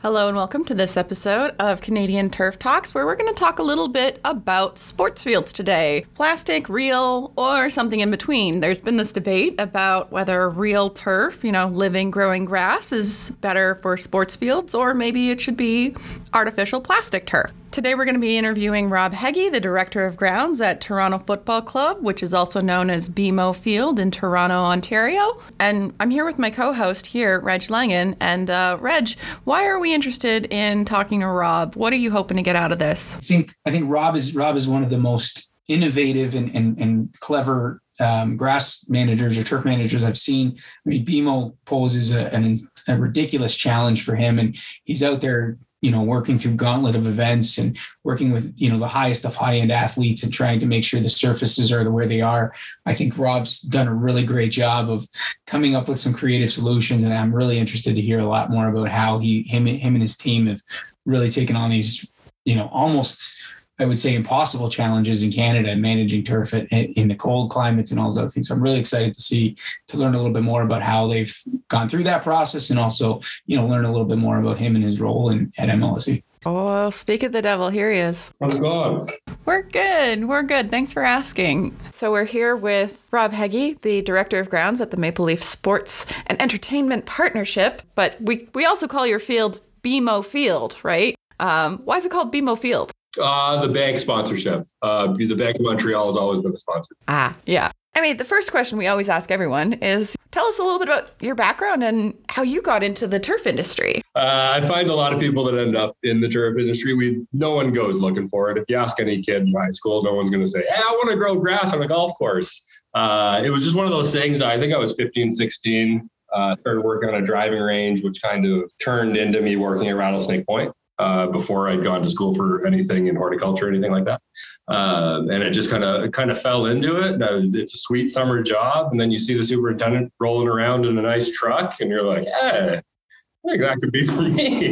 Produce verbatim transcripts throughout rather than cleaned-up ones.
Hello and welcome to this episode of Canadian Turf Talks, where we're going to talk a little bit about sports fields today. Plastic, real, or something in between. There's been this debate about whether real turf, you know, living, growing grass is better for sports fields, or maybe it should be artificial plastic turf. Today we're going to be interviewing Rob Heggie, the Director of Grounds at Toronto Football Club, which is also known as B M O Field in Toronto, Ontario. And I'm here with my co-host here, Reg Langan. And uh, Reg, why are we interested in talking to Rob? What are you hoping to get out of this? I think I think Rob is Rob is one of the most innovative and and, and clever um, grass managers or turf managers I've seen. I mean, B M O poses a, an, a ridiculous challenge for him, and he's out there, you know, working through gauntlet of events and working with, you know, the highest of high-end athletes and trying to make sure the surfaces are the where they are. I think Rob's done a really great job of coming up with some creative solutions, and I'm really interested to hear a lot more about how he, him, him and his team have really taken on these, you know, almost, I would say, impossible challenges in Canada, managing turf at, in the cold climates and all those other things. So I'm really excited to see, to learn a little bit more about how they've gone through that process, and also, you know, learn a little bit more about him and his role in, at M L S E. Oh, speak of the devil, here he is. How's it going? We're good. We're good. Thanks for asking. So we're here with Rob Heggie, the Director of Grounds at the Maple Leaf Sports and Entertainment Partnership. But we, we also call your field B M O Field, right? Um, why is it called B M O Field? Uh, the bank sponsorship. Uh, the Bank of Montreal has always been a sponsor. Ah, yeah. I mean, the first question we always ask everyone is, tell us a little bit about your background and how you got into the turf industry. Uh, I find a lot of people that end up in the turf industry, we no one goes looking for it. If you ask any kid in high school, no one's going to say, hey, I want to grow grass on a golf course. Uh, it was just one of those things. I think I was fifteen, sixteen, uh, started working on a driving range, which kind of turned into me working at Rattlesnake Point. Uh, before I'd gone to school for anything in horticulture or anything like that. Uh, and it just kind of kind of fell into it. And I was, it's a sweet summer job. And then you see the superintendent rolling around in a nice truck and you're like, hey, I think that could be for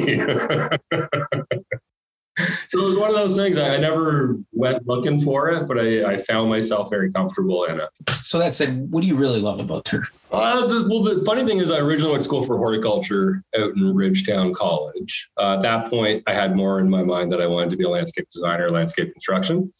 me. So it was one of those things. I never went looking for it, but I, I found myself very comfortable in it. So that said, what do you really love about turf? Uh, the, well, the funny thing is I originally went to school for horticulture out in Ridgetown College. Uh, at that point, I had more in my mind that I wanted to be a landscape designer, landscape construction.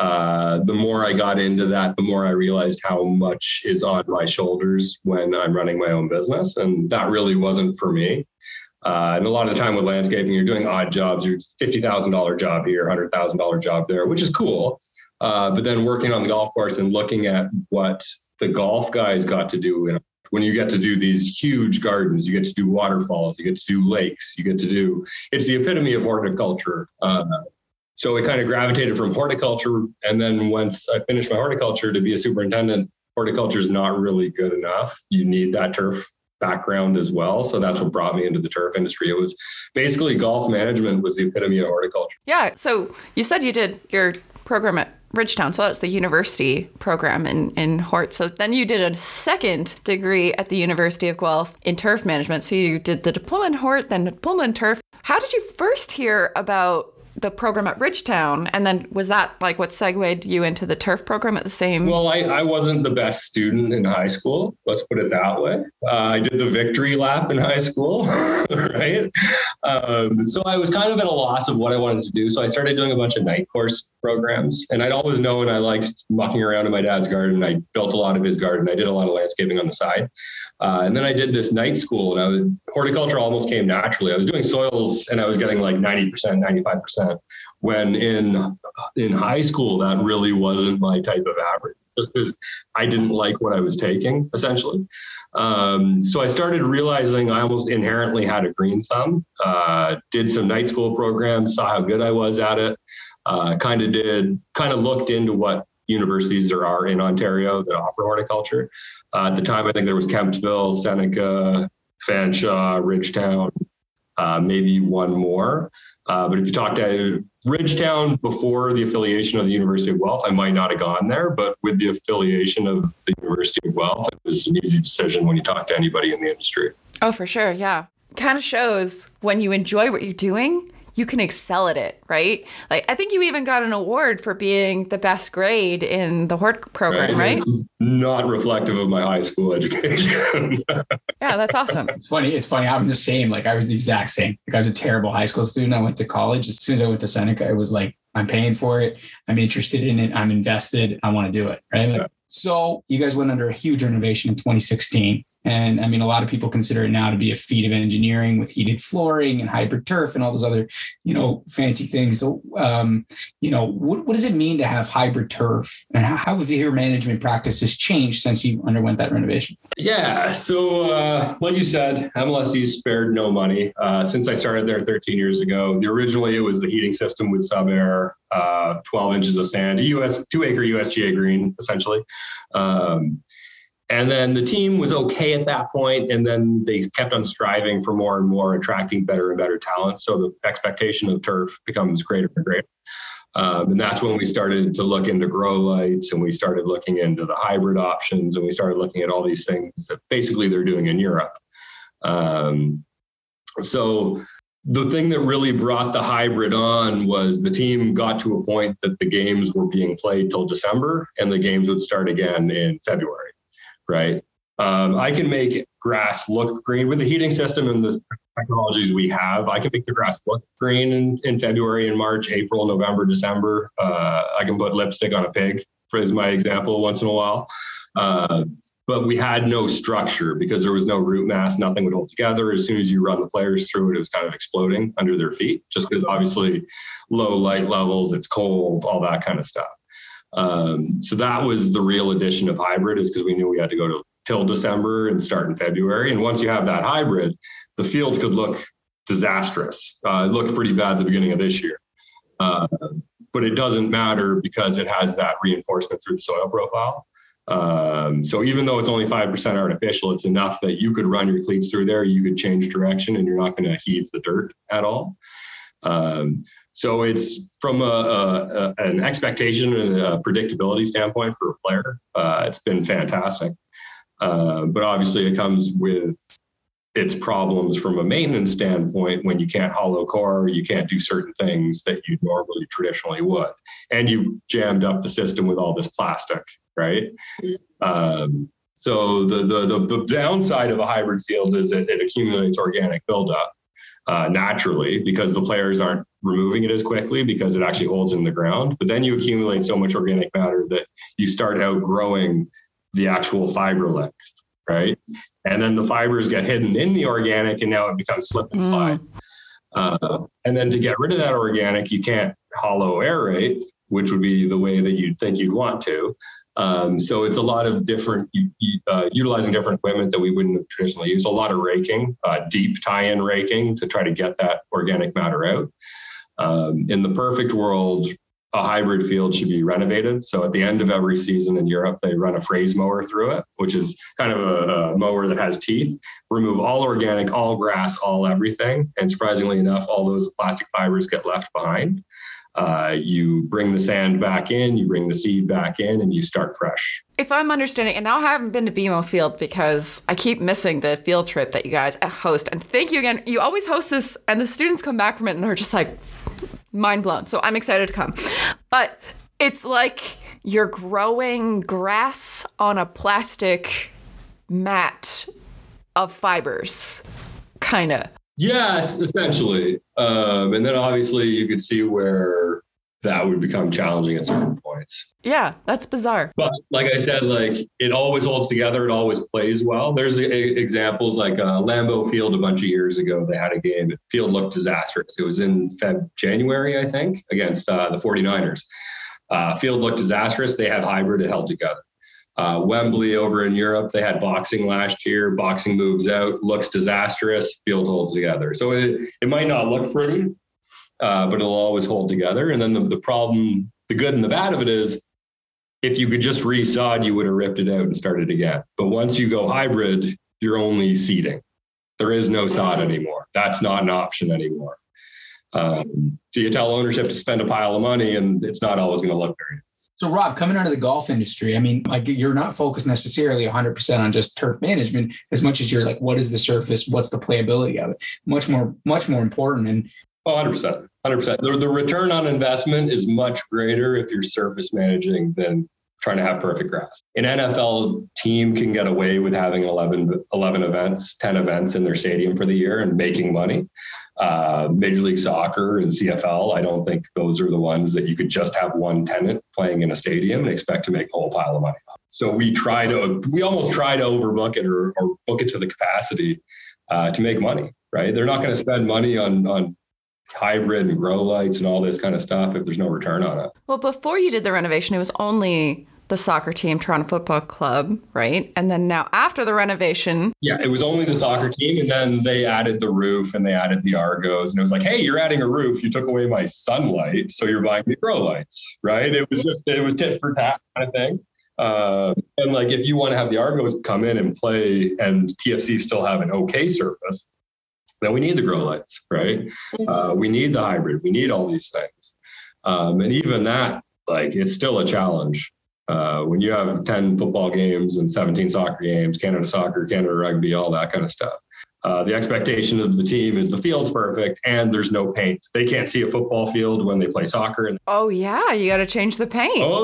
Uh, the more I got into that, the more I realized how much is on my shoulders when I'm running my own business. And that really wasn't for me. Uh, and a lot of the time with landscaping, you're doing odd jobs, you're fifty thousand dollars job here, one hundred thousand dollars job there, which is cool. Uh, but then working on the golf course and looking at what the golf guys got to do in, when you get to do these huge gardens, you get to do waterfalls, you get to do lakes, you get to do, it's the epitome of horticulture. Uh, so it kind of gravitated from horticulture. And then once I finished my horticulture, to be a superintendent, horticulture is not really good enough. You need that turf background as well. So that's what brought me into the turf industry. It was basically golf management was the epitome of horticulture. Yeah. So you said you did your program at Ridgetown. So that's the university program in, in Hort. So then you did a second degree at the University of Guelph in turf management. So you did the diploma in Hort, then diploma in turf. How did you first hear about the program at Ridgetown? And then was that like what segued you into the turf program at the same? Well, I, I wasn't the best student in high school. Let's put it that way. Uh, I did the victory lap in high school, right? Um, so I was kind of at a loss of what I wanted to do. So I started doing a bunch of night course programs, and I'd always known I liked mucking around in my dad's garden. I built a lot of his garden. I did a lot of landscaping on the side. Uh, and then I did this night school, and I was, horticulture almost came naturally. I was doing soils and I was getting like ninety percent, ninety-five percent. When in in high school, that really wasn't my type of average, just because I didn't like what I was taking, essentially. Um, so I started realizing I almost inherently had a green thumb, uh, did some night school programs, saw how good I was at it, uh, kind of did, kind of looked into what universities there are in Ontario that offer horticulture. Uh, at the time, I think there was Kemptville, Seneca, Fanshawe, Ridgetown, uh, maybe one more. Uh, but if you talk to Ridgetown before the affiliation of the University of Guelph, I might not have gone there, but with the affiliation of the University of Guelph, it was an easy decision when you talk to anybody in the industry. Oh, for sure. Yeah. Kind of shows when you enjoy what you're doing, you can excel at it, right? Like, I think you even got an award for being the best grade in the Hort program, right? right? Not reflective of my high school education. Yeah, that's awesome. It's funny. It's funny. I'm the same. Like I was the exact same. Like I was a terrible high school student. I went to college. As soon as I went to Seneca, it was like, I'm paying for it. I'm interested in it. I'm invested. I want to do it. Right. Like, so you guys went under a huge renovation in twenty sixteen. And I mean, a lot of people consider it now to be a feat of engineering with heated flooring and hybrid turf and all those other, you know, fancy things. So, um, you know, what, what does it mean to have hybrid turf, and how, how have your management practices changed since you underwent that renovation? Yeah. So, uh, like you said, M L S E spared no money. Uh, since I started there thirteen years ago, the originally it was the heating system with sub-air, uh, twelve inches of sand, a U S two acre U S G A green, essentially. Um, And then the team was okay at that point, and then they kept on striving for more and more, attracting better and better talent. So the expectation of turf becomes greater and greater. Um, and that's when we started to look into grow lights, and we started looking into the hybrid options, and we started looking at all these things that basically they're doing in Europe. Um, so the thing that really brought the hybrid on was the team got to a point that the games were being played till December, and the games would start again in February. Right. Um, I can make grass look green with the heating system and the technologies we have. I can make the grass look green in, in February and March, April, November, December. Uh, I can put lipstick on a pig, for as my example, once in a while. Uh, but we had no structure because there was no root mass. Nothing would hold together. As soon as you run the players through it, it was kind of exploding under their feet, just because obviously low light levels, it's cold, all that kind of stuff. Um, so that was the real addition of hybrid, is because we knew we had to go to till December and start in February. And once you have that hybrid, the field could look disastrous. Uh, it looked pretty bad at the beginning of this year, uh, but it doesn't matter because it has that reinforcement through the soil profile. Um, so even though it's only five percent artificial, it's enough that you could run your cleats through there. You could change direction and you're not going to heave the dirt at all. Um, So it's from a, a, an expectation and a predictability standpoint for a player. Uh, it's been fantastic. Uh, but obviously it comes with its problems from a maintenance standpoint when you can't hollow core, you can't do certain things that you normally traditionally would. And you've jammed up the system with all this plastic, right? Um, so the, the, the, the downside of a hybrid field is that it accumulates organic buildup. Uh, naturally, because the players aren't removing it as quickly because it actually holds in the ground. But then you accumulate so much organic matter that you start outgrowing the actual fiber length, right? And then the fibers get hidden in the organic, and now it becomes slip and slide. Mm. Uh, and then to get rid of that organic, you can't hollow aerate, which would be the way that you'd think you'd want to. Um, so it's a lot of different, uh, utilizing different equipment that we wouldn't have traditionally used. A lot of raking, uh, deep tie-in raking to try to get that organic matter out. Um, in the perfect world, a hybrid field should be renovated. So at the end of every season in Europe, they run a phrase mower through it, which is kind of a, a mower that has teeth, remove all organic, all grass, all everything. And surprisingly enough, all those plastic fibers get left behind. Uh, you bring the sand back in, you bring the seed back in, and you start fresh. If I'm understanding, and now I haven't been to B M O Field because I keep missing the field trip that you guys host. And thank you again. You always host this, and the students come back from it, and they're just like mind blown. So I'm excited to come. But it's like you're growing grass on a plastic mat of fibers, kind of. Yes, essentially. Um, and then obviously you could see where that would become challenging at certain points. Yeah, that's bizarre. But like I said, like it always holds together. It always plays well. There's a, a, examples like uh, Lambeau Field a bunch of years ago. They had a game. The field looked disastrous. It was in Feb January, I think, against uh, the forty-niners. Uh, field looked disastrous. They had hybrid. It held together. Uh, Wembley over in Europe, they had boxing last year. Boxing moves out, looks disastrous, field holds together. So it, it might not look pretty, uh, but it'll always hold together. And then the, the problem, the good and the bad of it is, if you could just re-sod, you would have ripped it out and started again. But once you go hybrid, you're only seeding. There is no sod anymore. That's not an option anymore. Um, so you tell ownership to spend a pile of money, and it's not always going to look very nice. So Rob, coming out of the golf industry, I mean, like you're not focused necessarily one hundred percent on just turf management as much as you're like, what is the surface? What's the playability of it? Much more, much more important. And Oh, one hundred percent. one hundred percent. The, the return on investment is much greater if you're surface managing than trying to have perfect grass. An N F L team can get away with having eleven, eleven events, ten events in their stadium for the year and making money. Uh, Major League Soccer and C F L, I don't think those are the ones that you could just have one tenant playing in a stadium and expect to make a whole pile of money. So we try to, we almost try to overbook it or, or book it to the capacity uh, to make money, right? They're not going to spend money on, on hybrid and grow lights and all this kind of stuff if there's no return on it. Well, before you did the renovation, it was only the soccer team, Toronto Football Club, right? And then now after the renovation. Yeah, it was only the soccer team. And then they added the roof and they added the Argos. And it was like, hey, you're adding a roof. You took away my sunlight. So you're buying the grow lights, right? It was just, it was tit for tat kind of thing. Uh, and like, if you want to have the Argos come in and play and T F C still have an okay surface, then we need the grow lights, right? Uh, we need the hybrid. We need all these things. Um, and even that, like, it's still a challenge. Uh, when you have ten football games and seventeen soccer games, Canada soccer, Canada rugby, all that kind of stuff. Uh, the expectation of the team is the field's perfect and there's no paint. They can't see a football field when they play soccer. And oh, yeah. You got to change the paint. Oh,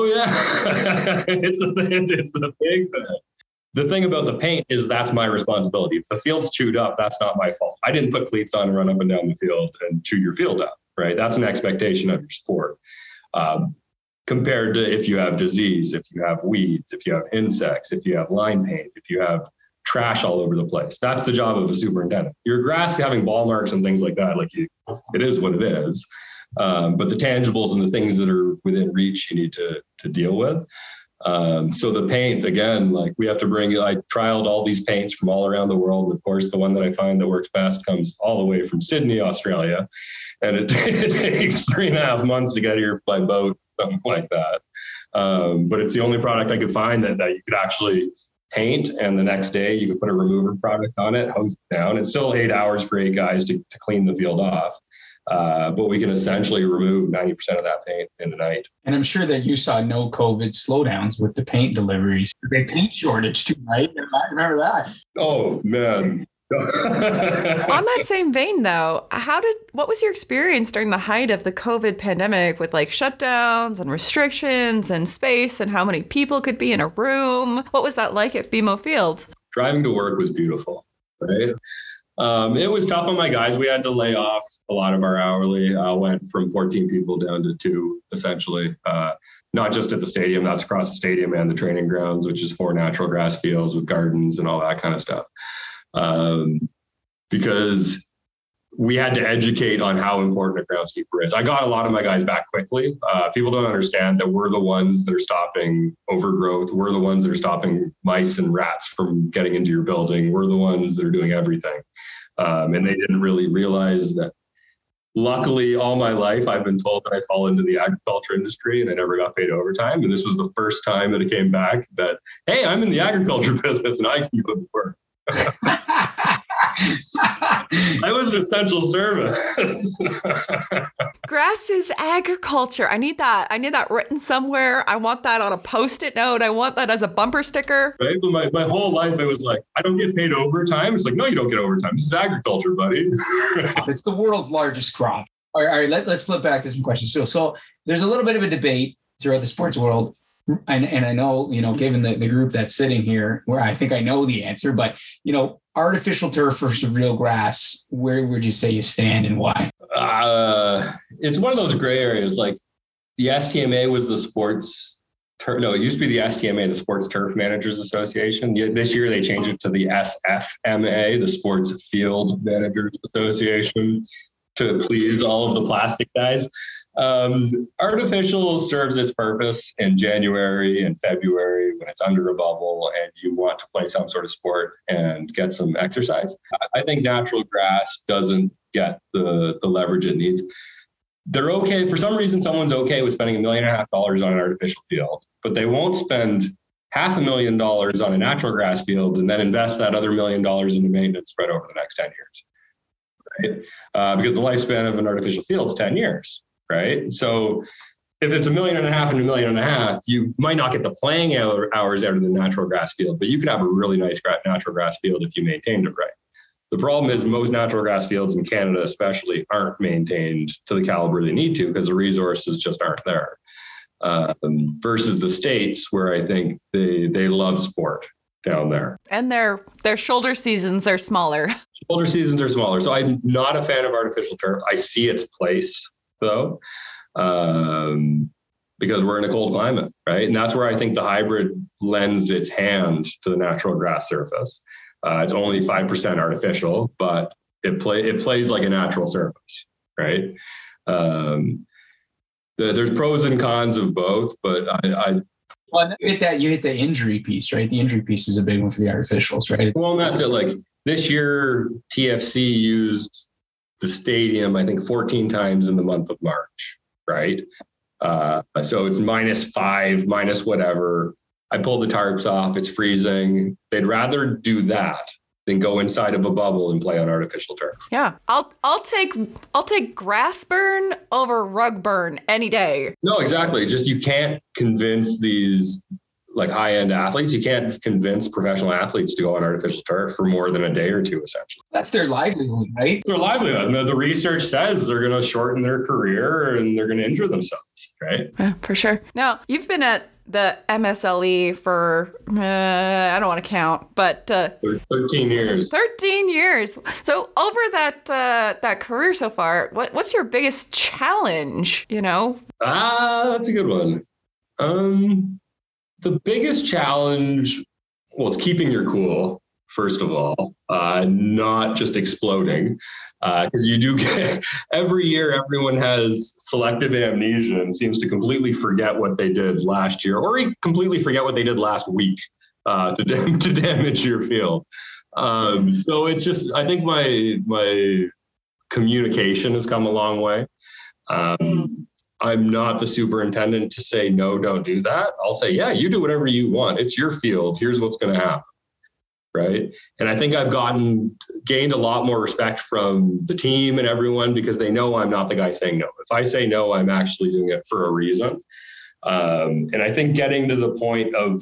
yeah. it's, a, it's a big thing. The thing about the paint is that's my responsibility. If the field's chewed up, that's not my fault. I didn't put cleats on and run up and down the field and chew your field up, right? That's an expectation of your sport. Um, compared to if you have disease, if you have weeds, if you have insects, if you have line paint, if you have trash all over the place. That's the job of a superintendent. Your grass having ball marks and things like that, like you, it is what it is. Um, but the tangibles and the things that are within reach, you need to to deal with. Um, so the paint, again, like we have to bring, I trialed all these paints from all around the world. And of course, the one that I find that works best comes all the way from Sydney, Australia. And it, it takes three and a half months to get here by boat, something like that. Um, but it's the only product I could find that, that you could actually paint. And the next day you could put a remover product on it, hose it down. It's still eight hours for eight guys to, to clean the field off. Uh, but we can essentially remove ninety percent of that paint in the night. And I'm sure that you saw no COVID slowdowns with the paint deliveries. The big paint shortage too, right? I remember that. Oh, man. On that same vein, though, how did what was your experience during the height of the COVID pandemic with like shutdowns and restrictions and space and how many people could be in a room? What was that like at B M O Field? Driving to work was beautiful, right? Um, it was tough on my guys. We had to lay off a lot of our hourly. Uh, went from fourteen people down to two, essentially. Uh, not just at the stadium, that's across the stadium and the training grounds, which is four natural grass fields with gardens and all that kind of stuff. Um, because we had to educate on how important a groundskeeper is. I got a lot of my guys back quickly. Uh, people don't understand that we're the ones that are stopping overgrowth. We're the ones that are stopping mice and rats from getting into your building. We're the ones that are doing everything. Um, and they didn't really realize that. Luckily, all my life, I've been told that I fall into the agriculture industry and I never got paid overtime. And this was the first time that it came back that, hey, I'm in the agriculture business and I can go to work. I was an essential service. Grass is agriculture. I need that. I need that written somewhere. I want that on a Post-it note. I want that as a bumper sticker. Right? But my, my whole life, it was like, I don't get paid overtime. It's like, no, you don't get overtime. This is agriculture, buddy. It's the world's largest crop. All right, all right let, let's flip back to some questions. So, so there's a little bit of a debate throughout the sports world. And, and I know, you know, given the, the group that's sitting here, where I think I know the answer, but, you know, artificial turf versus real grass, where would you say you stand and why? Uh, it's one of those gray areas. Like the S T M A was the sports, tur- no, it used to be the S T M A, the Sports Turf Managers Association. This year they changed it to the S F M A, the Sports Field Managers Association, to please all of the plastic guys. Um, artificial serves its purpose in January and February when it's under a bubble and you want to play some sort of sport and get some exercise. I think natural grass doesn't get the, the leverage it needs. They're okay. For some reason, someone's okay with spending a million and a half dollars on an artificial field, but they won't spend half a million dollars on a natural grass field and then invest that other million dollars into maintenance spread over the next ten years. Right? Uh, because the lifespan of an artificial field is ten years. Right. So if it's a million and a half and a million and a half, you might not get the playing hour, hours out of the natural grass field, but you could have a really nice natural grass field if you maintained it right. The problem is most natural grass fields in Canada especially aren't maintained to the caliber they need to because the resources just aren't there. Um, versus the States where I think they they love sport down there. And their their shoulder seasons are smaller. Shoulder seasons are smaller. So I'm not a fan of artificial turf. I see its place though, um, because we're in a cold climate, right? And that's where I think the hybrid lends its hand to the natural grass surface. Uh, it's only five percent artificial, but it play it plays like a natural surface, right? Um, the, there's pros and cons of both, but I, I well, you hit that you hit the injury piece, right? The injury piece is a big one for the artificials, right? Well, and that's it. Like this year, T F C used the stadium, I think, fourteen times in the month of March, right? Uh, so it's minus five, minus whatever. I pulled the tarps off. It's freezing. They'd rather do that than go inside of a bubble and play on artificial turf. Yeah, I'll I'll take I'll take grass burn over rug burn any day. No, exactly. Just you can't convince these like high-end athletes. You can't convince professional athletes to go on artificial turf for more than a day or two, essentially. That's their livelihood, right? It's their livelihood. The, the research says they're going to shorten their career and they're going to injure themselves, right? Yeah, for sure. Now, you've been at the M S L E for, uh, I don't want to count, but... Uh, thirteen years. thirteen years. So over that uh, that career so far, what, what's your biggest challenge, you know? Ah, that's a good one. Um... The biggest challenge, well, it's keeping your cool, first of all, uh, not just exploding, because uh, you do get, every year everyone has selective amnesia and seems to completely forget what they did last year or completely forget what they did last week uh, to, dam- to damage your field. Um, so it's just, I think my my communication has come a long way. Um, I'm not the superintendent to say, no, don't do that. I'll say, yeah, you do whatever you want. It's your field. Here's what's going to happen. Right. And I think I've gotten gained a lot more respect from the team and everyone because they know I'm not the guy saying no. If I say no, I'm actually doing it for a reason. Um, and I think getting to the point of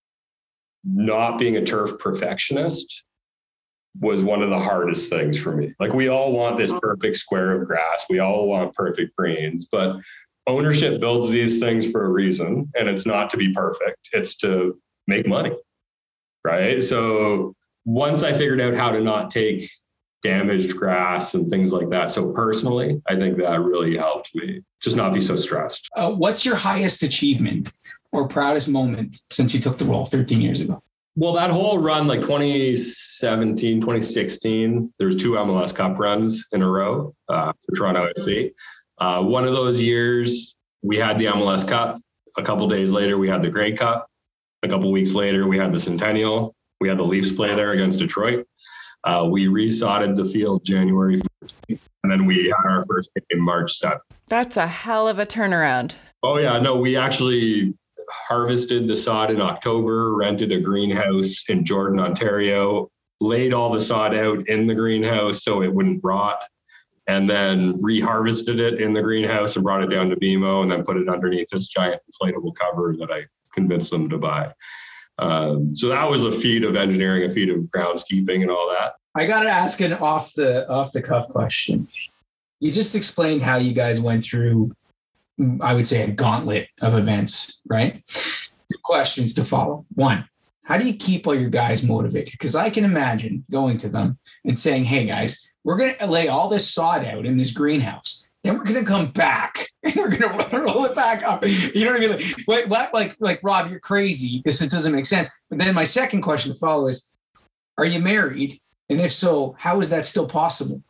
not being a turf perfectionist was one of the hardest things for me. Like we all want this perfect square of grass. We all want perfect greens, but ownership builds these things for a reason. And it's not to be perfect. It's to make money. Right. So once I figured out how to not take damaged grass and things like that. So personally, I think that really helped me just not be so stressed. Uh, what's your highest achievement or proudest moment since you took the role thirteen years ago? Well, that whole run, like twenty seventeen, twenty sixteen, there's two M L S Cup runs in a row uh, for Toronto F C. Uh, one of those years, we had the M L S Cup. A couple days later, we had the Grey Cup. A couple weeks later, we had the Centennial. We had the Leafs play there against Detroit. Uh, we resodded the field January first, and then we had our first game March seventh. That's a hell of a turnaround. Oh, yeah. No, we actually harvested the sod in October, rented a greenhouse in Jordan, Ontario, laid all the sod out in the greenhouse so it wouldn't rot, and then reharvested it in the greenhouse and brought it down to B M O and then put it underneath this giant inflatable cover that I convinced them to buy. Um, so that was a feat of engineering, a feat of groundskeeping and all that. I got to ask an off the off the cuff question. You just explained how you guys went through, I would say, a gauntlet of events, right? Two questions to follow. One, how do you keep all your guys motivated? Because I can imagine going to them and saying, hey, guys, we're going to lay all this sod out in this greenhouse. Then we're going to come back and we're going to roll it back up. You know what I mean? Like, wait, what? Like, like, Rob, you're crazy. This just doesn't make sense. But then my second question to follow is, are you married? And if so, how is that still possible?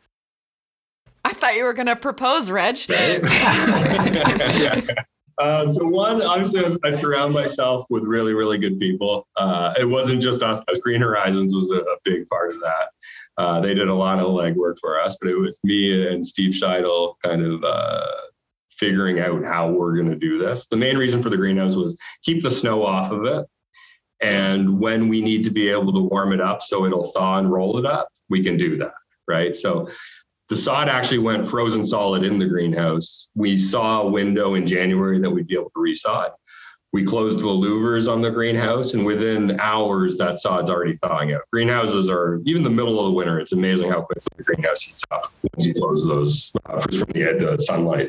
I thought you were going to propose, Reg. uh, so one, obviously, I surround myself with really, really good people. Uh, it wasn't just us. Green Horizons was a, a big part of that. Uh, they did a lot of legwork for us, but it was me and Steve Scheidel kind of uh, figuring out how we're going to do this. The main reason for the greenhouse was keep the snow off of it. And when we need to be able to warm it up so it'll thaw and roll it up, we can do that, right? So the sod actually went frozen solid in the greenhouse. We saw a window in January that we'd be able to resod. We closed the louvers on the greenhouse, and within hours, that sod's already thawing out. Greenhouses are, even the middle of the winter, it's amazing how quickly the greenhouse heats up once you close those uh, from the, the sunlight.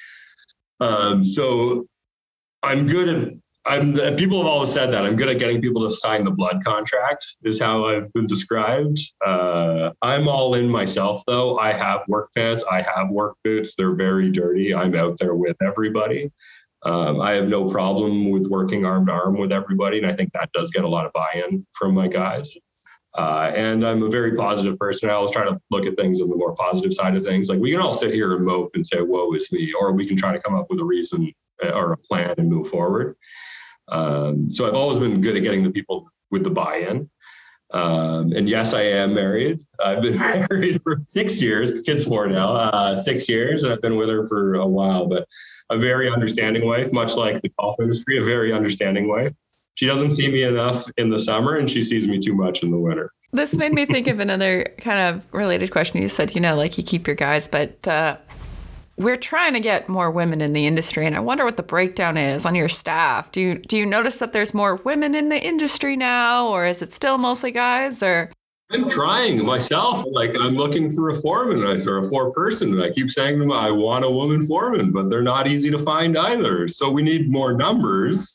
Um, so I'm good at, I'm, people have always said that I'm good at getting people to sign the blood contract is how I've been described. Uh, I'm all in myself though. I have work pants. I have work boots. They're very dirty. I'm out there with everybody. Um, I have no problem with working arm to arm with everybody. And I think that does get a lot of buy-in from my guys. Uh, and I'm a very positive person. I always try to look at things on the more positive side of things. Like we can all sit here and mope and say, woe is me, or we can try to come up with a reason or a plan and move forward. Um, so I've always been good at getting the people with the buy-in. Um, and yes, I am married. I've been married for six years, kid's four now, uh, six years, and I've been with her for a while, but a very understanding wife, much like the golf industry, a very understanding wife. She doesn't see me enough in the summer and she sees me too much in the winter. This made me think of another kind of related question. You said, you know, like you keep your guys, but, uh, we're trying to get more women in the industry, and I wonder what the breakdown is on your staff. Do you do you notice that there's more women in the industry now, or is it still mostly guys? Or I'm trying myself. Like I'm looking for a foreman or a four person, and I keep saying to them, I want a woman foreman, but they're not easy to find either. So we need more numbers.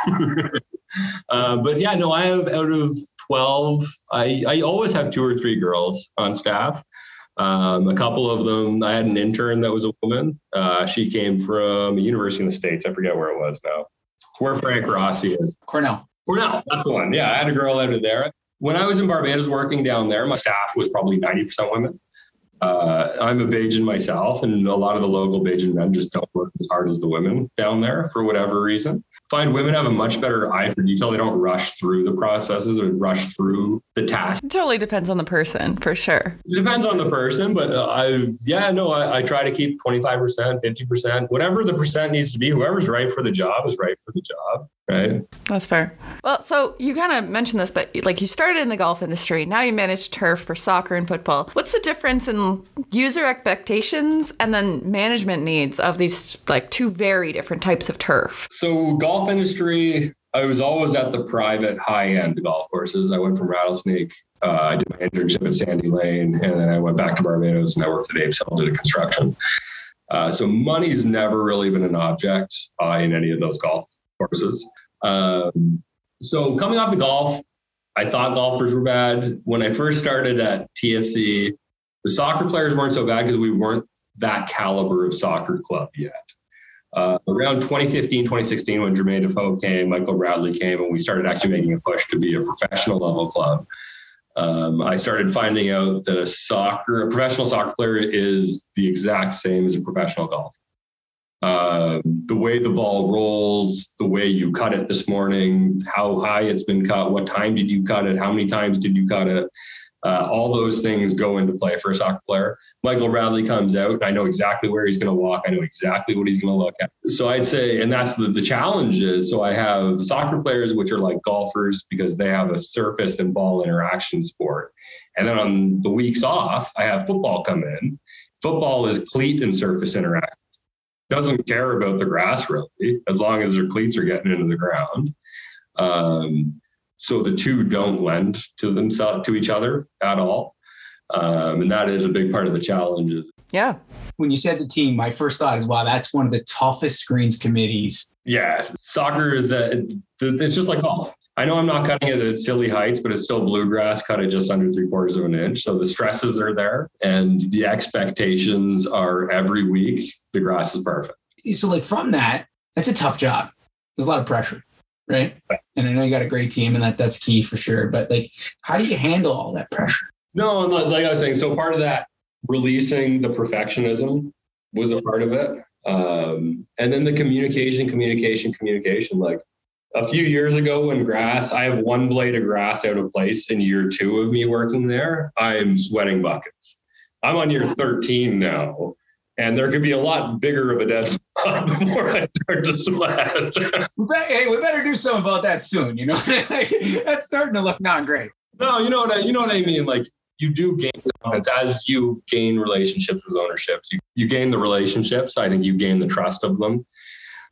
uh, but yeah, no, I have out of twelve. I I always have two or three girls on staff. Um, a couple of them, I had an intern that was a woman. Uh, she came from a university in the States. I forget where it was now. It's where Frank Rossi is. Cornell. Cornell, that's the one. Yeah, I had a girl out of there. When I was in Barbados working down there, my staff was probably ninety percent women. Uh, I'm a Bajan myself, and a lot of the local Bajan men just don't work as hard as the women down there for whatever reason. Find women have a much better eye for detail. They don't rush through the processes or rush through the tasks. It totally depends on the person, for sure. It depends on the person, but uh, I, yeah, no, I, I try to keep twenty-five percent, fifty percent, whatever the percent needs to be. Whoever's right for the job is right for the job, right? That's fair. Well, so you kind of mentioned this, but like you started in the golf industry. Now you manage turf for soccer and football. What's the difference in user expectations and then management needs of these like two very different types of turf? So golf industry, I was always at the private high-end golf courses. I went from Rattlesnake. Uh, I did my internship at Sandy Lane, and then I went back to Barbados and I worked at Ames Hill, did a construction. Uh, so money's never really been an object uh, in any of those golf courses. Um, so coming off the golf, I thought golfers were bad. When I first started at T F C, the soccer players weren't so bad because we weren't that caliber of soccer club yet. Uh, around twenty fifteen, twenty sixteen, when Jermaine Defoe came, Michael Bradley came, and we started actually making a push to be a professional level club. Um, I started finding out that a soccer, a professional soccer player is the exact same as a professional golfer. Um, the way the ball rolls, the way you cut it this morning, how high it's been cut, what time did you cut it, how many times did you cut it? Uh, all those things go into play for a soccer player. Michael Bradley comes out. I know exactly where he's going to walk. I know exactly what he's going to look at. So I'd say, and that's the, the challenge is, so I have soccer players, which are like golfers because they have a surface and ball interaction sport. And then on the weeks off, I have football come in. Football is cleat and surface interaction. Doesn't care about the grass really, as long as their cleats are getting into the ground. Um, So the two don't lend to themselves, to each other at all. Um, and that is a big part of the challenge. Yeah. When you said the team, my first thought is, wow, that's one of the toughest greens committees. Yeah. Soccer is that it's just like golf. I know I'm not cutting it at silly heights, but it's still bluegrass, cut it just under three quarters of an inch. So the stresses are there and the expectations are every week, the grass is perfect. So like from that, that's a tough job. There's a lot of pressure. Right. And I know you got a great team and that that's key for sure. But like, how do you handle all that pressure? No, like I was saying, so part of that releasing the perfectionism was a part of it. Um, and then the communication, communication, communication, like a few years ago when grass, I have one blade of grass out of place in year two of me working there. I'm sweating buckets. I'm on year thirteen now. And there could be a lot bigger of a dead spot before I start to sweat. we better, hey, we better do something about that soon. You know, that's starting to look not great. No, you know what I, you know what I mean. Like you do gain confidence as you gain relationships with ownerships. You you gain the relationships. I think you gain the trust of them.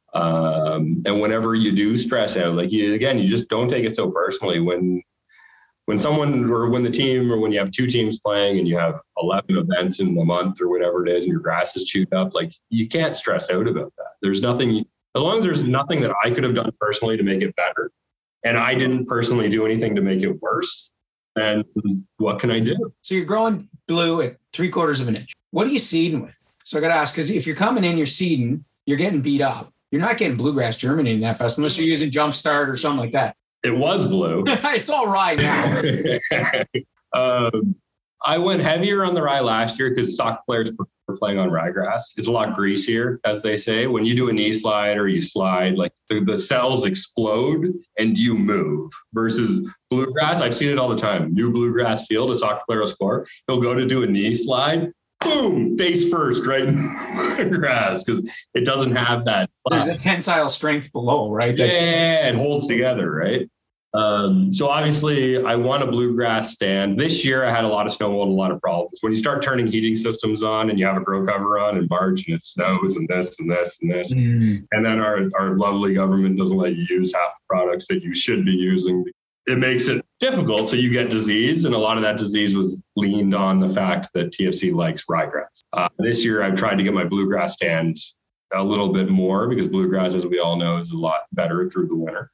Um, and whenever you do stress out, like you, again, you just don't take it so personally when, when someone or when the team or when you have two teams playing and you have eleven events in a month or whatever it is, and your grass is chewed up, like you can't stress out about that. There's nothing, as long as there's nothing that I could have done personally to make it better, and I didn't personally do anything to make it worse, then what can I do? So you're growing blue at three quarters of an inch. What are you seeding with? So I got to ask, because if you're coming in, you're seeding, you're getting beat up. You're not getting bluegrass germinating that fast unless you're using Jumpstart or something like that. It was blue. It's all right now. um, I went heavier on the rye last year because soccer players prefer playing on ryegrass. It's a lot greasier, as they say. When you do a knee slide or you slide, like the, the cells explode and you move. Versus bluegrass, I've seen it all the time. New bluegrass field, a soccer player will score. He'll go to do a knee slide. Boom, face first, right in the grass, because it doesn't have that. There's the tensile strength below, right? Yeah, it holds together, right? Um, so obviously, I want a bluegrass stand. This year, I had a lot of snow mold, a lot of problems. When you start turning heating systems on and you have a grow cover on in March and it snows and this and this and this, mm. and then our, our lovely government doesn't let you use half the products that you should be using, it makes it difficult. So you get disease, and a lot of that disease was leaned on the fact that T F C likes ryegrass. Uh, this year, I've tried to get my bluegrass stand a little bit more because bluegrass, as we all know, is a lot better through the winter.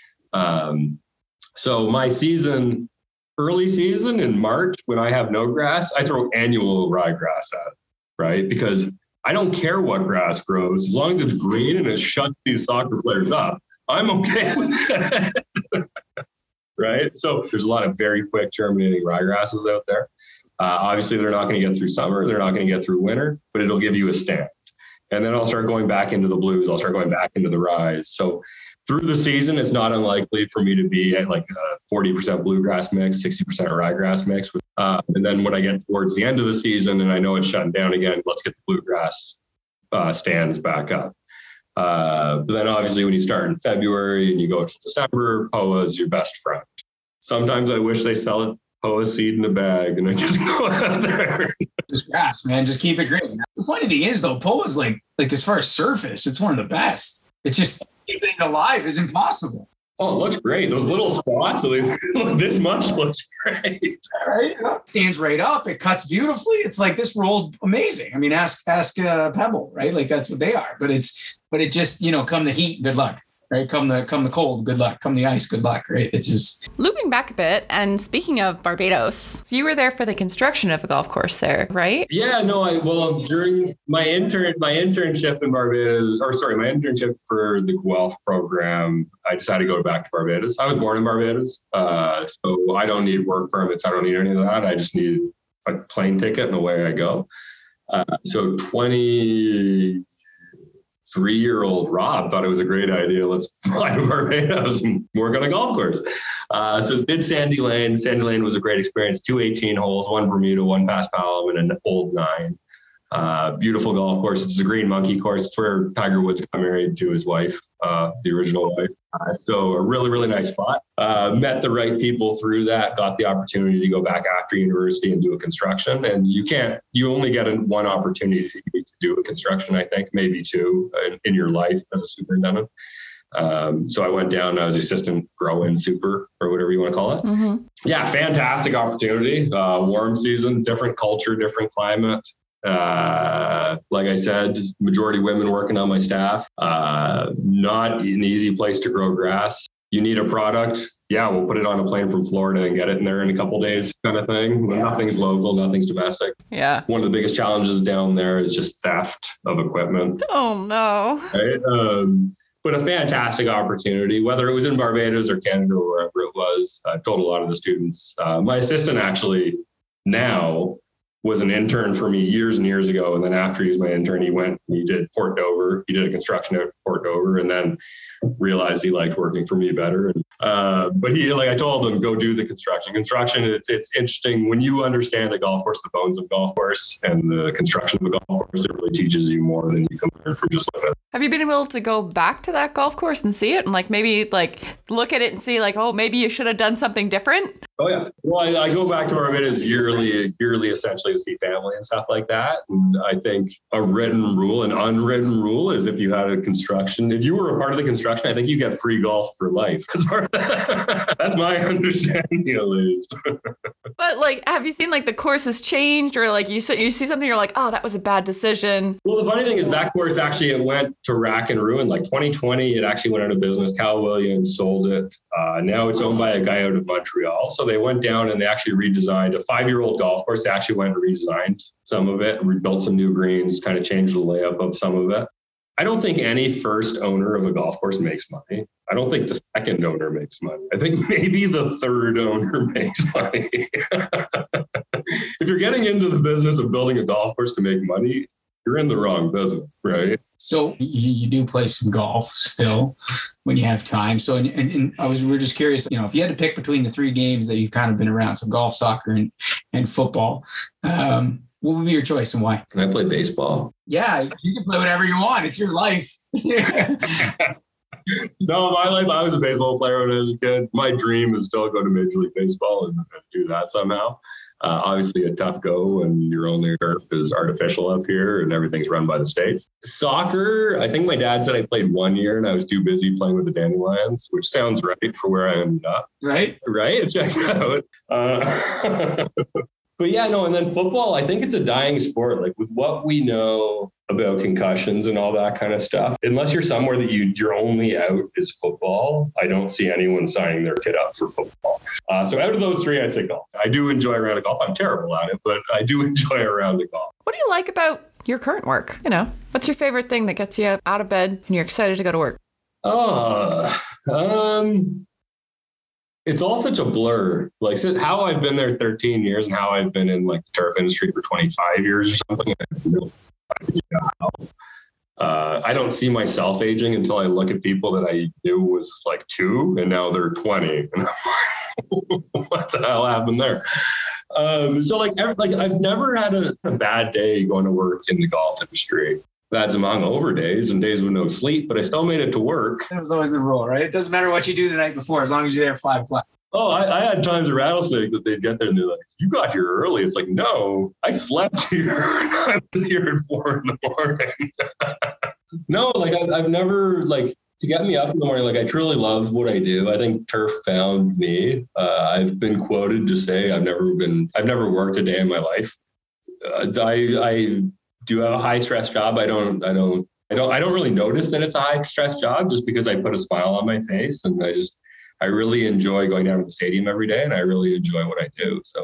Um, so my season, early season in March, when I have no grass, I throw annual ryegrass at it, right? Because I don't care what grass grows, as long as it's green and it shuts these soccer players up, I'm okay with it. Right? So there's a lot of very quick germinating ryegrasses out there. Uh, obviously, they're not going to get through summer. They're not going to get through winter, but it'll give you a stand. And then I'll start going back into the blues. I'll start going back into the ryes. So through the season, it's not unlikely for me to be at like a forty percent bluegrass mix, sixty percent ryegrass mix. With, uh, and then when I get towards the end of the season and I know it's shutting down again, let's get the bluegrass uh, stands back up. Uh, but then obviously when you start in February and you go to December, P O A is your best friend. Sometimes I wish they sell it P O A seed in a bag and I just go out there. Just grass, man. Just keep it green. The funny thing is though, P O A is like, like as far as surface, it's one of the best. It's just keeping it alive is impossible. Oh, it looks great. Those little spots, this much looks great. Right? It stands right up. It cuts beautifully. It's like this roll's amazing. I mean, ask ask uh, Pebble, right? Like that's what they are. But it's but it just, you know, come the heat, good luck. Right? Come the come the cold, good luck. Come the ice, good luck. Right? It's just looping back a bit. And speaking of Barbados, so you were there for the construction of the golf course there, right? Yeah, no, I well during my intern my internship in Barbados, or sorry, my internship for the Guelph program, I decided to go back to Barbados. I was born in Barbados, uh, so I don't need work permits. I don't need any of that. I just need a plane ticket and away I go. Uh, so twenty. Three-year-old Rob thought it was a great idea. Let's fly to Barbados and work on a golf course. Uh, so did Sandy Lane. Sandy Lane was a great experience. Two eighteen holes, one Bermuda, one Paspalum, and an old nine. Uh, beautiful golf course. It's a green monkey course. It's where Tiger Woods got married to his wife, uh, the original wife. Uh, so a really, really nice spot. Uh, met the right people through that, got the opportunity to go back after university and do a construction. And you can't, you only get a, one opportunity to do a construction, I think, maybe two in, in your life as a superintendent. Um, so I went down, I was assistant grow-in super or whatever you want to call it. Mm-hmm. Yeah, fantastic opportunity. Uh, warm season, different culture, different climate. Uh, like I said, majority women working on my staff. Uh, not an easy place to grow grass. You need a product. Yeah, we'll put it on a plane from Florida and get it in there in a couple of days kind of thing. Yeah. Nothing's local, nothing's domestic. Yeah. One of the biggest challenges down there is just theft of equipment. Oh, no. Right? Um, but a fantastic opportunity, whether it was in Barbados or Canada or wherever it was. I told a lot of the students. Uh, my assistant actually now was an intern for me years and years ago. And then after he was my intern, he went and he did Port Dover. He did a construction at Port Dover and then realized he liked working for me better. And, uh, but he, like I told him, go do the construction. Construction, it's, it's interesting. When you understand the golf course, the bones of golf course and the construction of a golf course, it really teaches you more than you can learn from just looking at it. Have you been able to go back to that golf course and see it and like maybe like look at it and see like, oh, maybe you should have done something different? Oh, yeah. Well, I, I go back to Barbados yearly, yearly essentially to see family and stuff like that. And I think a written rule, an unwritten rule is if you had a construction construction, if you were a part of the construction, I think you get free golf for life. That's my understanding at least. But like, have you seen like the course has changed, or like you see, you see something, you're like, oh, that was a bad decision? Well, the funny thing is that course actually, it went to rack and ruin. Like twenty twenty, it actually went out of business. Cal Williams sold it. Uh, now it's owned by a guy out of Montreal. So they went down and they actually redesigned a five-year-old golf course. They actually went and redesigned some of it, rebuilt some new greens, kind of changed the layup of some of it. I don't think any first owner of a golf course makes money. I don't think the second owner makes money. I think maybe the third owner makes money. If you're getting into the business of building a golf course to make money, you're in the wrong business, right? So you, you do play some golf still when you have time. So, and, and, and I was, we we're just curious, you know, if you had to pick between the three games that you've kind of been around, so golf, soccer, and, and football, um, what would be your choice and why? Can I play baseball? Yeah, you can play whatever you want. It's your life. No, my life, I was a baseball player when I was a kid. My dream is still go to Major League Baseball and, and do that somehow. Uh, obviously a tough go when your only turf is artificial up here and everything's run by the states. Soccer, I think my dad said I played one year and I was too busy playing with the Dandelions, which sounds right for where I ended up. Right? Right? It checks out. Uh, But yeah, no, and then football, I think it's a dying sport. Like with what we know about concussions and all that kind of stuff, unless you're somewhere that you, your only out is football, I don't see anyone signing their kid up for football. Uh, so out of those three, I'd say golf. I do enjoy a round of golf. I'm terrible at it, but I do enjoy a round of golf. What do you like about your current work? You know, what's your favorite thing that gets you out of bed and you're excited to go to work? Oh, um... It's all such a blur. Like how I've been there thirteen years and how I've been in like the turf industry for twenty-five years or something. I have no idea how. Uh, I don't see myself aging until I look at people that I knew was like two and now they're twenty. And I'm like, what the hell happened there? Um, so like, every, like I've never had a, a bad day going to work in the golf industry. That's among over days and days with no sleep, but I still made it to work. That was always the rule, right? It doesn't matter what you do the night before, as long as you're there at five o'clock. Oh, I, I had times at Rattlesnake that they'd get there and they're like, you got here early. It's like, no, I slept here. I was here at four in the morning. No, like I've, I've never, like, to get me up in the morning, like I truly love what I do. I think turf found me. Uh, I've been quoted to say I've never been, I've never worked a day in my life. Uh, I, I, do have a high stress job. I don't, I don't, I don't, I don't really notice that it's a high stress job just because I put a smile on my face and I just, I really enjoy going down to the stadium every day and I really enjoy what I do. So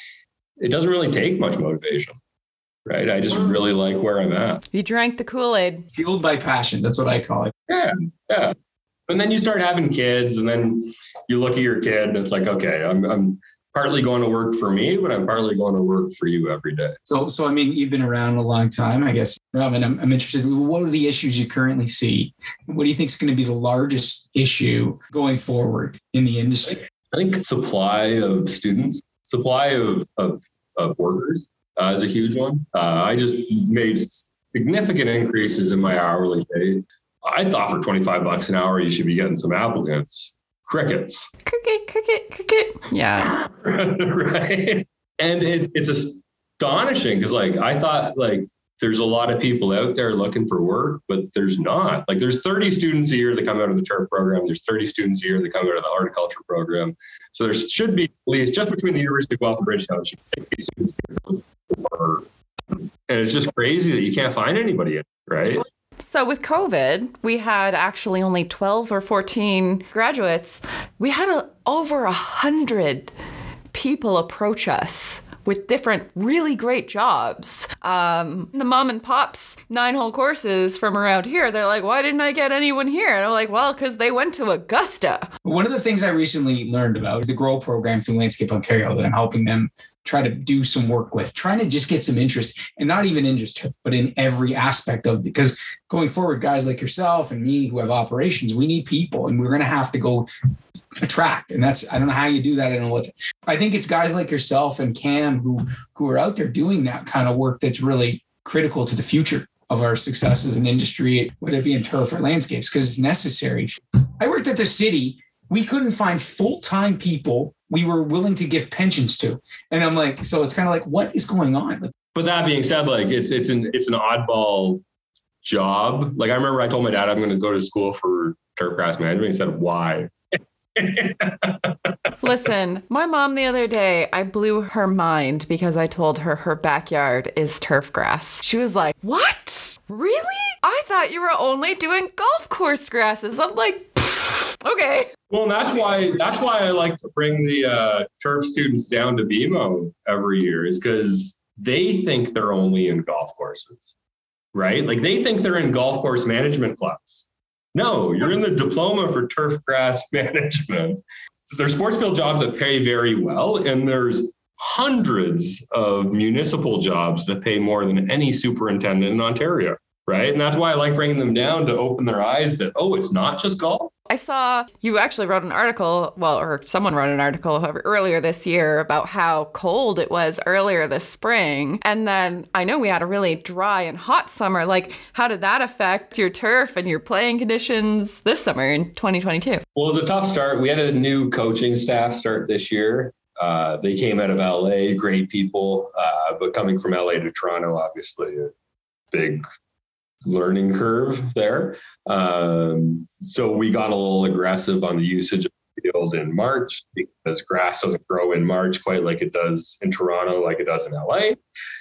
it doesn't really take much motivation, right? I just really like where I'm at. You drank the Kool-Aid. Fueled by passion. That's what I call it. Yeah. Yeah. And then you start having kids and then you look at your kid and it's like, okay, I'm, I'm, partly going to work for me, but I'm partly going to work for you every day. So, so I mean, you've been around a long time, I guess. Robin, I'm, I'm interested. What are the issues you currently see? What do you think is going to be the largest issue going forward in the industry? I think supply of students, supply of, of, of workers uh, is a huge one. Uh, I just made significant increases in my hourly pay. I thought for twenty-five bucks an hour, you should be getting some applicants. Crickets. Cricket, cricket, cricket. Yeah. Right. And it, it's astonishing because like, I thought like there's a lot of people out there looking for work, but there's not. Like there's thirty students a year that come out of the turf program. There's thirty students a year that come out of the horticulture program. So there should be at least just between the University of Guelph and Bridgetown, should be students for, and it's just crazy that you can't find anybody in, right? So with COVID, we had actually only twelve or fourteen graduates. We had a, over a hundred people approach us with different really great jobs. Um, the mom and pops nine hole courses from around here, they're like, why didn't I get anyone here? And I'm like, well, because they went to Augusta. One of the things I recently learned about is the GROW program through Landscape Ontario that I'm helping them try to do some work with, trying to just get some interest, and not even in just turf, but in every aspect of, because going forward, guys like yourself and me who have operations, we need people and we're going to have to go attract. And that's, I don't know how you do that. I don't know what, I think it's guys like yourself and Cam who, who are out there doing that kind of work that's really critical to the future of our success as an industry, whether it be in turf or landscapes, because it's necessary. I worked at the city. We couldn't find full-time people we were willing to give pensions to. And I'm like, so it's kind of like, what is going on? Like, but that being said, like it's, it's an, it's an oddball job. Like I remember I told my dad I'm going to go to school for turfgrass management. He said, why? Listen, my mom the other day, I blew her mind because I told her her backyard is turf grass. She was like, what? Really? I thought you were only doing golf course grasses. I'm like, okay. Well, that's why that's why I like to bring the uh, turf students down to B M O every year, is because they think they're only in golf courses, right? Like they think they're in golf course management class. No, you're in the diploma for turf grass management. There's sports field jobs that pay very well, and there's hundreds of municipal jobs that pay more than any superintendent in Ontario, right? And that's why I like bringing them down to open their eyes that, oh, it's not just golf. I saw you actually wrote an article, well, or someone wrote an article earlier this year about how cold it was earlier this spring. And then I know we had a really dry and hot summer. Like, how did that affect your turf and your playing conditions this summer in twenty twenty-two? Well, it was a tough start. We had a new coaching staff start this year. Uh, they came out of L A, great people, uh, but coming from L A to Toronto, obviously a big learning curve there. Um, so we got a little aggressive on the usage of the field in March, because grass doesn't grow in March quite like it does in Toronto, like it does in L A.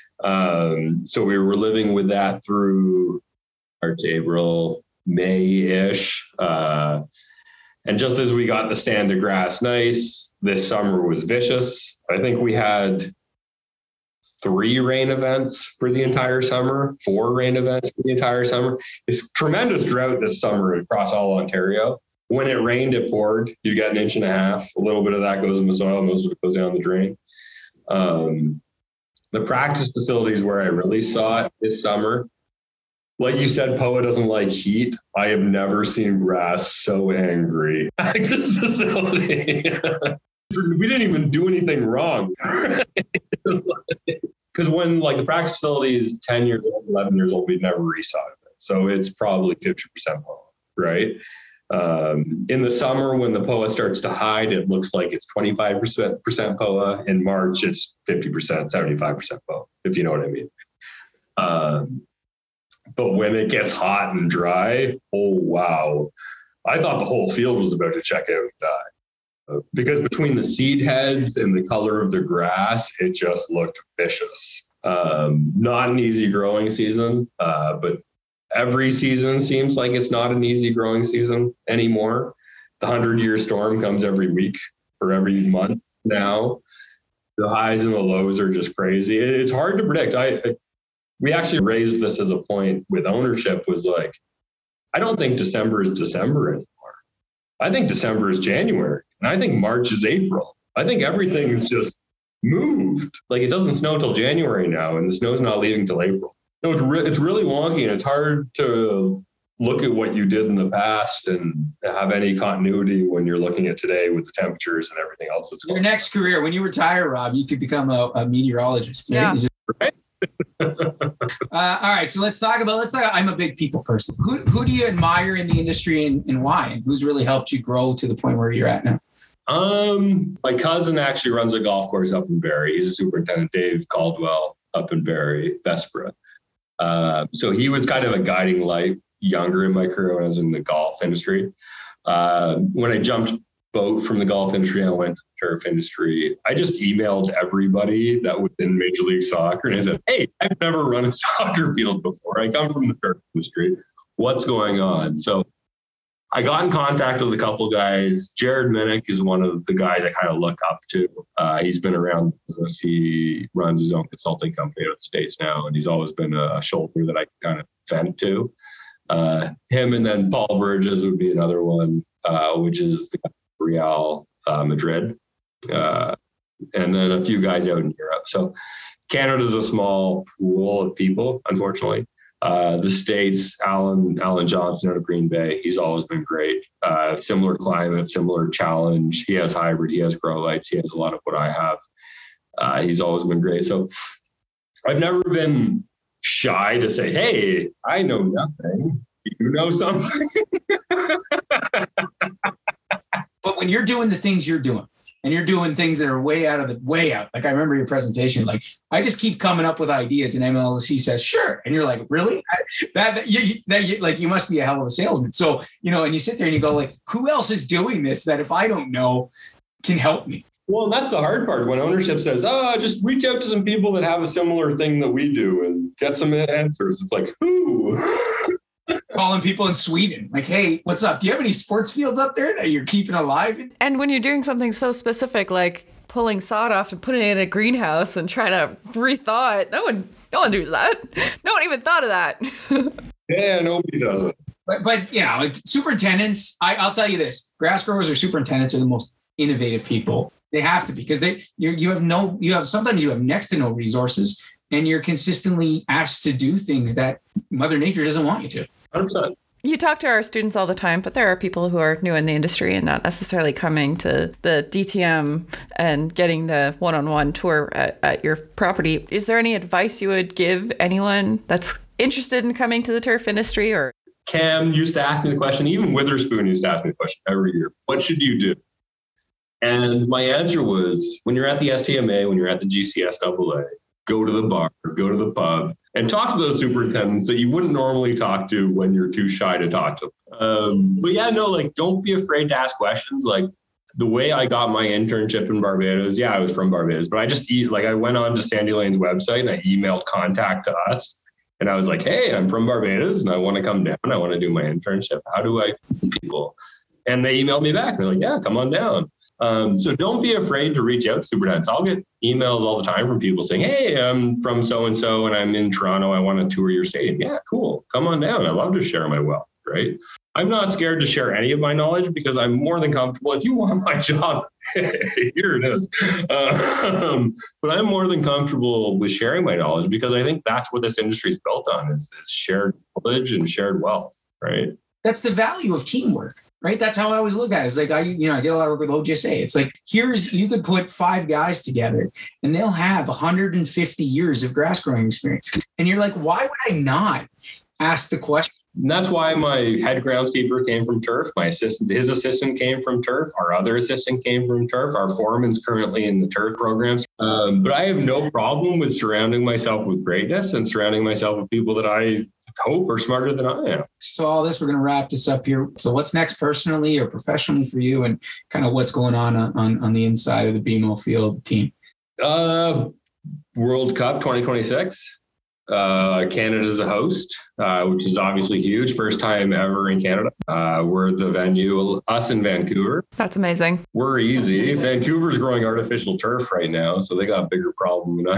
Um, so we were living with that through March, April, May-ish. Uh, and just as we got the stand of grass nice, this summer was vicious. I think we had three rain events for the entire summer, four rain events for the entire summer. It's tremendous drought this summer across all Ontario. When it rained, it poured. You got an inch and a half. A little bit of that goes in the soil. Most of it goes down the drain. Um, the practice facilities where I really saw it this summer, like you said, P O A doesn't like heat. I have never seen grass so angry at this facility. We didn't even do anything wrong. Because when like the practice facility is ten years old, eleven years old, we've never resodded it. So it's probably fifty percent P O A, right? Um, in the summer, when the P O A starts to hide, it looks like it's twenty-five percent P O A. In March, it's fifty percent, seventy-five percent P O A, if you know what I mean. Um, but when it gets hot and dry, oh, wow. I thought the whole field was about to check out and die. Because between the seed heads and the color of the grass, it just looked vicious. Um, not an easy growing season, uh, but every season seems like it's not an easy growing season anymore. The hundred-year storm comes every week or every month now. The highs and the lows are just crazy. It's hard to predict. I, I we actually raised this as a point with ownership, was like, I don't think December is December anymore. I think December is January. And I think March is April. I think everything's just moved. Like it doesn't snow till January now, and the snow's not leaving till April. So it's, re- it's really wonky, and it's hard to look at what you did in the past and have any continuity when you're looking at today with the temperatures and everything else that's going on. Your next career, when you retire, Rob, you could become a, a meteorologist. Right? Yeah. Just, right? uh, all right, so let's talk about, let's talk, I'm a big people person. Who who do you admire in the industry, and, and why? And who's really helped you grow to the point where you're at now? Um, my cousin actually runs a golf course up in Barrie. He's a superintendent, Dave Caldwell, up in Barrie, Vespera. Uh, so he was kind of a guiding light younger in my career when I was in the golf industry. Uh, when I jumped boat from the golf industry, I went to the turf industry. I just emailed everybody that was in Major League Soccer, and I said, hey, I've never run a soccer field before. I come from the turf industry. What's going on? So I got in contact with a couple of guys. Jared Minnick is one of the guys I kind of look up to. Uh, he's been around the business. He runs his own consulting company out of the States now, and he's always been a shoulder that I kind of vent to. Uh, him, and then Paul Burgess would be another one, uh, which is the guy from Real uh, Madrid. Uh, and then a few guys out in Europe. So Canada's a small pool of people, unfortunately. Uh, the States, Alan Alan Johnson out of Green Bay, he's always been great. Uh, similar climate, similar challenge. He has hybrid, he has grow lights, he has a lot of what I have. Uh, he's always been great. So I've never been shy to say, hey, I know nothing. You know something? But when you're doing the things you're doing, and you're doing things that are way out of the way out. Like I remember your presentation, like I just keep coming up with ideas and M L S C says, sure. And you're like, really? That, that, you, that you, like, you must be a hell of a salesman. So, you know, and you sit there and you go like, who else is doing this that if I don't know can help me? Well, that's the hard part when ownership says, oh, just reach out to some people that have a similar thing that we do and get some answers. It's like, who? Calling people in Sweden, like, hey, what's up? Do you have any sports fields up there that you're keeping alive? And when you're doing something so specific, like pulling sawed off and putting it in a greenhouse and trying to rethaw it, no one, no one does that. No one even thought of that. Yeah, nobody does it. But, but you know, like superintendents, I, I'll tell you this: grass growers or superintendents are the most innovative people. They have to be, because they you you have no you have sometimes you have next to no resources, and you're consistently asked to do things that Mother Nature doesn't want you to. one hundred percent. You talk to our students all the time, but there are people who are new in the industry and not necessarily coming to the D T M and getting the one-on-one tour at, at your property. Is there any advice you would give anyone that's interested in coming to the turf industry? Or Cam used to ask me the question, even Witherspoon used to ask me the question every year, what should you do? And my answer was, when you're at the S T M A, when you're at the G C S A A, go to the bar, go to the pub, and talk to those superintendents that you wouldn't normally talk to when you're too shy to talk to them. Um, but yeah, no, like, don't be afraid to ask questions. Like, the way I got my internship in Barbados, yeah, I was from Barbados, but I just, like, I went on to Sandy Lane's website and I emailed contact to us. And I was like, hey, I'm from Barbados and I want to come down. I want to do my internship. How do I meet people? And they emailed me back. They're like, yeah, come on down. Um, so don't be afraid to reach out to superintendents. I'll get emails all the time from people saying, hey, I'm from so-and-so and I'm in Toronto. I want to tour your stadium. Yeah, cool. Come on down. I love to share my wealth, right? I'm not scared to share any of my knowledge because I'm more than comfortable. If you want my job, here it is. Um, but I'm more than comfortable with sharing my knowledge because I think that's what this industry is built on is, is shared knowledge and shared wealth, right? That's the value of teamwork, right? That's how I always look at it. It's like, I, you know, I did a lot of work with O G S A. It's like, here's, you could put five guys together and they'll have one hundred fifty years of grass growing experience. And you're like, why would I not ask the question? And that's why my head groundskeeper came from turf. My assistant, his assistant came from turf. Our other assistant came from turf. Our foreman's currently in the turf programs. Um, but I have no problem with surrounding myself with greatness and surrounding myself with people that I hope are smarter than I am. So all this, we're going to wrap this up here. So what's next personally or professionally for you, and kind of what's going on on, on the inside of the B M O Field team? Uh, World Cup twenty twenty-six. Uh, Canada's a host, uh, which is obviously huge. First time ever in Canada. Uh, we're the venue, us in Vancouver. That's amazing. We're easy. Vancouver's growing artificial turf right now, so they got a bigger problem than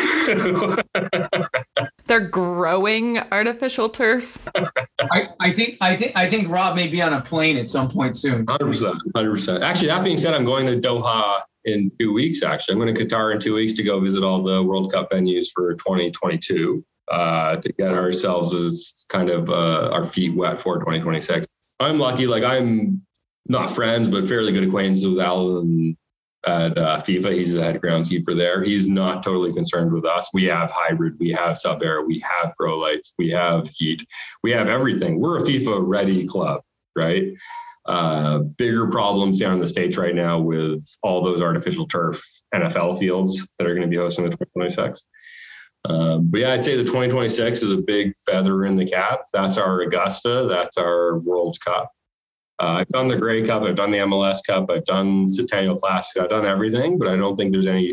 I do. They're growing artificial turf. I, I think I think I think Rob may be on a plane at some point soon. one hundred percent. one hundred percent. Actually, that being said, I'm going to Doha in two weeks, actually. I'm going to Qatar in two weeks to go visit all the World Cup venues for twenty twenty-two uh, to get ourselves as kind of uh, our feet wet for twenty twenty-six. I'm lucky, like I'm not friends, but fairly good acquaintance with Alan at uh, FIFA. He's the head groundskeeper there. He's not totally concerned with us. We have hybrid, we have sub-air, we have grow lights, we have heat, we have everything. We're a FIFA ready club, right? Uh, bigger problems down in the States right now with all those artificial turf N F L fields that are going to be hosting the twenty twenty-six. Um, but yeah, I'd say the twenty twenty-six is a big feather in the cap. That's our Augusta. That's our World Cup. Uh, I've done the Grey Cup. I've done the M L S Cup. I've done Centennial Classic. I've done everything, but I don't think there's any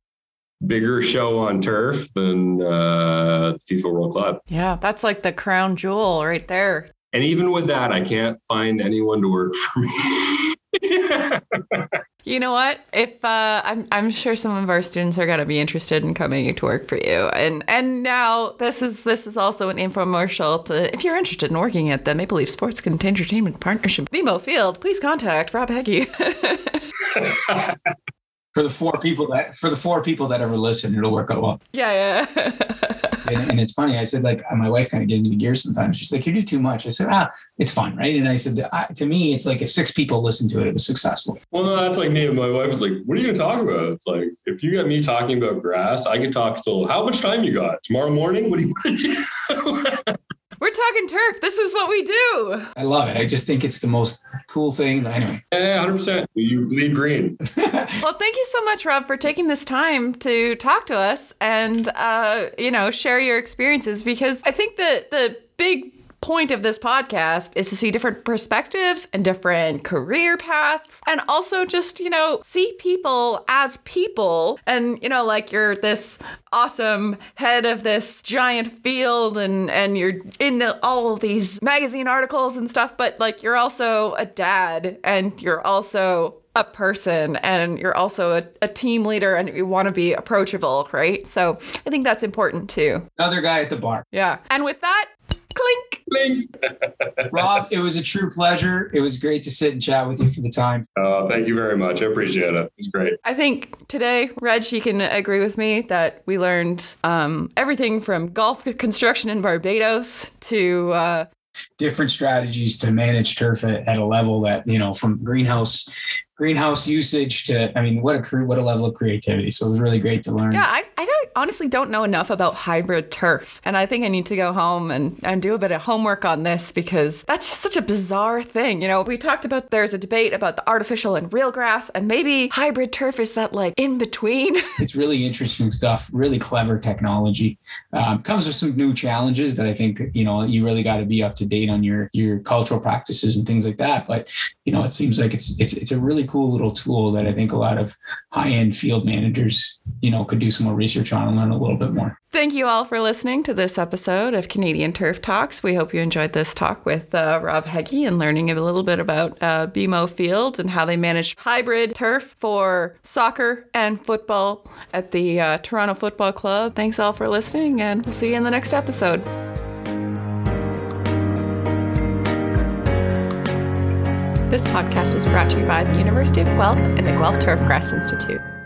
bigger show on turf than uh, FIFA World Club. Yeah, that's like the crown jewel right there. And even with that, I can't find anyone to work for me. You know what? If uh, I'm, I'm sure some of our students are going to be interested in coming to work for you. And and now this is this is also an infomercial to, if you're interested in working at the Maple Leaf Sports and Entertainment Partnership, B M O Field, please contact Rob Heggie. For the four people that for the four people that ever listen, it'll work out well. Yeah, yeah. and, and it's funny. I said, like, my wife kind of gets into the gear sometimes. She's like, you do too much. I said, ah, it's fun, right? And I said, I, to me, it's like if six people listen to it, it was successful. Well, no, that's like me and my wife was like, what are you going to talk about? It's like, if you got me talking about grass, I could talk till how much time you got? Tomorrow morning? What do you want to do? We're We're talking turf. This is what we do. I love it. I just think it's the most cool thing. Anyway. Yeah, one hundred percent. You bleed green. Well, thank you so much, Rob, for taking this time to talk to us and, uh, you know, share your experiences, because I think that the big point of this podcast is to see different perspectives and different career paths, and also just, you know, see people as people. And, you know, like, you're this awesome head of this giant field, and and you're in the, all of these magazine articles and stuff, but like, you're also a dad, and you're also a person, and you're also a, a team leader, and you want to be approachable, right? So I think that's important too. Another guy at the bar. Yeah. And with that, clink. Clink. Rob, it was a true pleasure. It was great to sit and chat with you for the time. Oh, thank you very much. I appreciate it. It's great. I think today, Reg, you can agree with me that we learned um, everything from golf construction in Barbados to uh, different strategies to manage turf at, at a level that, you know, from greenhouse greenhouse usage to, I mean, what a cre- what a level of creativity. So it was really great to learn. Yeah, I, I don't honestly don't know enough about hybrid turf. And I think I need to go home and, and do a bit of homework on this, because that's just such a bizarre thing. You know, we talked about, there's a debate about the artificial and real grass, and maybe hybrid turf is that like in between. It's really interesting stuff, really clever technology. Um, comes with some new challenges that I think, you know, you really got to be up to date on your, your cultural practices and things like that. But, you know, it seems like it's, it's, it's a really cool little tool that I think a lot of high-end field managers, you know, could do some more research on and learn a little bit more. Thank you all for listening to this episode of Canadian Turf Talks. We hope you enjoyed this talk with uh, Rob Heggie and learning a little bit about uh, B M O Fields and how they manage hybrid turf for soccer and football at the uh, Toronto Football Club. Thanks all for listening, and we'll see you in the next episode. This podcast is brought to you by the University of Guelph and the Guelph Turfgrass Institute.